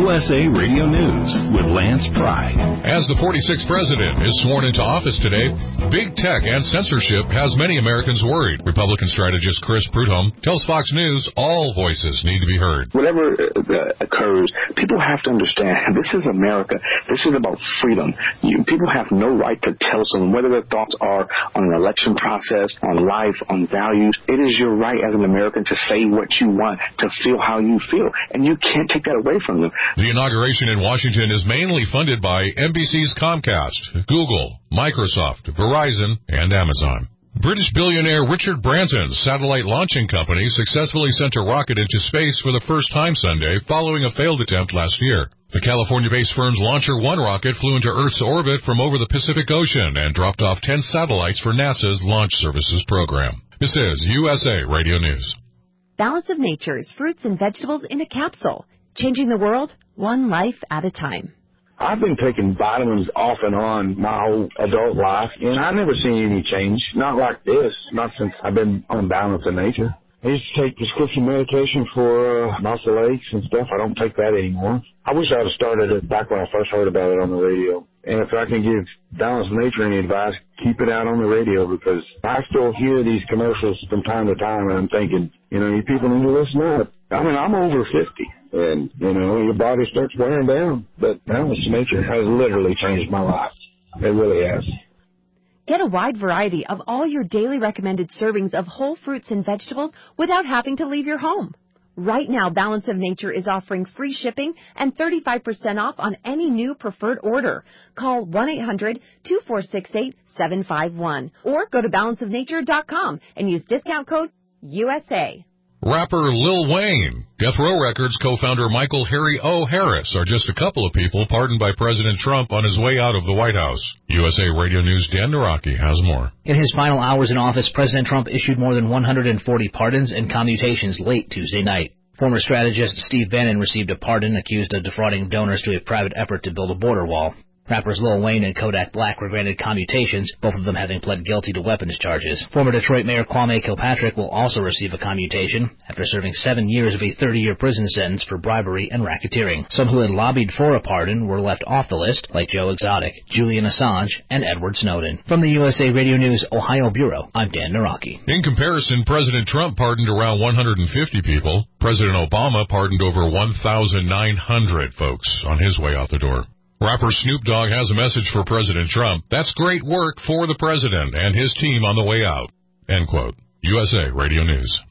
USA Radio News with Lance Pry. As the 46th president is sworn into office today, big tech and censorship has many Americans worried. Republican strategist Chris Prudhomme tells Fox News all voices need to be heard. Whatever occurs, people have to understand this is America. This is about freedom. People have no right to tell someone whether their thoughts are on an election process, on life, on values. It is your right as an American to say what you want, to feel how you feel, and you can't take that away from them. The inauguration in Washington is mainly funded by NBC's Comcast, Google, Microsoft, Verizon, and Amazon. British billionaire Richard Branson's satellite launching company successfully sent a rocket into space for the first time Sunday following a failed attempt last year. The California-based firm's Launcher One rocket flew into Earth's orbit from over the Pacific Ocean and dropped off 10 satellites for NASA's Launch Services program. This is USA Radio News. Balance of Nature's fruits and vegetables in a capsule. Changing the world, one life at a time. I've been taking vitamins off and on my whole adult life, and I've never seen any change. Not like this, not since I've been on Balance of Nature. I used to take prescription medication for muscle aches and stuff. I don't take that anymore. I wish I'd have started it back when I first heard about it on the radio. And if I can give Balance of Nature any advice, keep it out on the radio, because I still hear these commercials from time to time, and I'm thinking, you people need to listen up. I mean, I'm over 50, and, your body starts wearing down. But Balance of Nature has literally changed my life. It really has. Get a wide variety of all your daily recommended servings of whole fruits and vegetables without having to leave your home. Right now, Balance of Nature is offering free shipping and 35% off on any new preferred order. Call 1-800-2468-751 or go to balanceofnature.com and use discount code USA. Rapper Lil Wayne, Death Row Records co-founder Michael Harry O. Harris are just a couple of people pardoned by President Trump on his way out of the White House. USA Radio News' Dan Naraki has more. In his final hours in office, President Trump issued more than 140 pardons and commutations late Tuesday night. Former strategist Steve Bannon received a pardon accused of defrauding donors to a private effort to build a border wall. Rappers Lil Wayne and Kodak Black were granted commutations, both of them having pled guilty to weapons charges. Former Detroit Mayor Kwame Kilpatrick will also receive a commutation after serving 7 years of a 30-year prison sentence for bribery and racketeering. Some who had lobbied for a pardon were left off the list, like Joe Exotic, Julian Assange, and Edward Snowden. From the USA Radio News Ohio Bureau, I'm Dan Naraki. In comparison, President Trump pardoned around 150 people. President Obama pardoned over 1,900 folks on his way out the door. Rapper Snoop Dogg has a message for President Trump. That's great work for the president and his team on the way out. End quote. USA Radio News.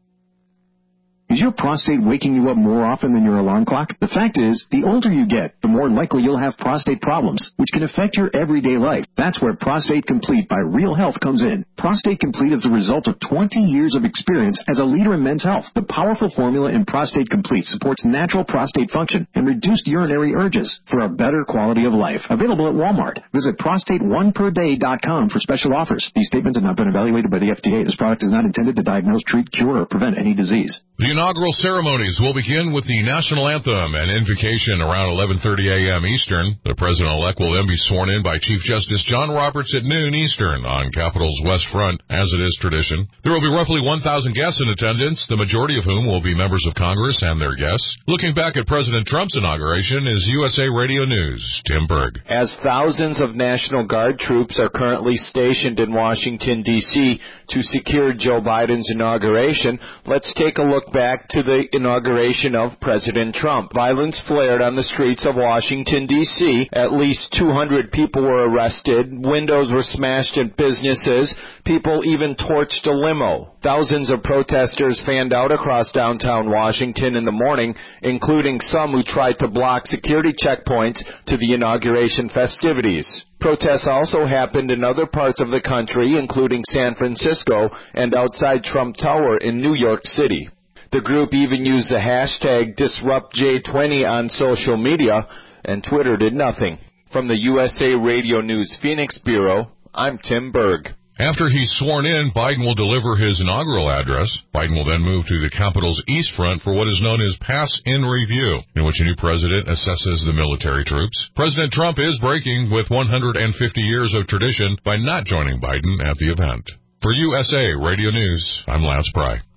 Is your prostate waking you up more often than your alarm clock? The fact is, the older you get, the more likely you'll have prostate problems, which can affect your everyday life. That's where Prostate Complete by Real Health comes in. Prostate Complete is the result of 20 years of experience as a leader in men's health. The powerful formula in Prostate Complete supports natural prostate function and reduced urinary urges for a better quality of life. Available at Walmart. Visit prostateoneperday.com for special offers. These statements have not been evaluated by the FDA. This product is not intended to diagnose, treat, cure, or prevent any disease. The inaugural ceremonies will begin with the national anthem and invocation around 11:30 a.m. Eastern. The president-elect will then be sworn in by Chief Justice John Roberts at noon Eastern on Capitol's West Front, as it is tradition. There will be roughly 1,000 guests in attendance, the majority of whom will be members of Congress and their guests. Looking back at President Trump's inauguration is USA Radio News' Tim Berg. As thousands of National Guard troops are currently stationed in Washington, D.C. to secure Joe Biden's inauguration, let's take a look back to the inauguration of President Trump. Violence flared on the streets of Washington, D.C. At least 200 people were arrested. Windows were smashed in businesses. People even torched a limo. Thousands of protesters fanned out across downtown Washington in the morning, including some who tried to block security checkpoints to the inauguration festivities. Protests also happened in other parts of the country, including San Francisco and outside Trump Tower in New York City. The group even used the hashtag DisruptJ20 on social media, and Twitter did nothing. From the USA Radio News Phoenix Bureau, I'm Tim Berg. After he's sworn in, Biden will deliver his inaugural address. Biden will then move to the Capitol's East Front for what is known as Pass in Review, in which a new president assesses the military troops. President Trump is breaking with 150 years of tradition by not joining Biden at the event. For USA Radio News, I'm Lance Pry.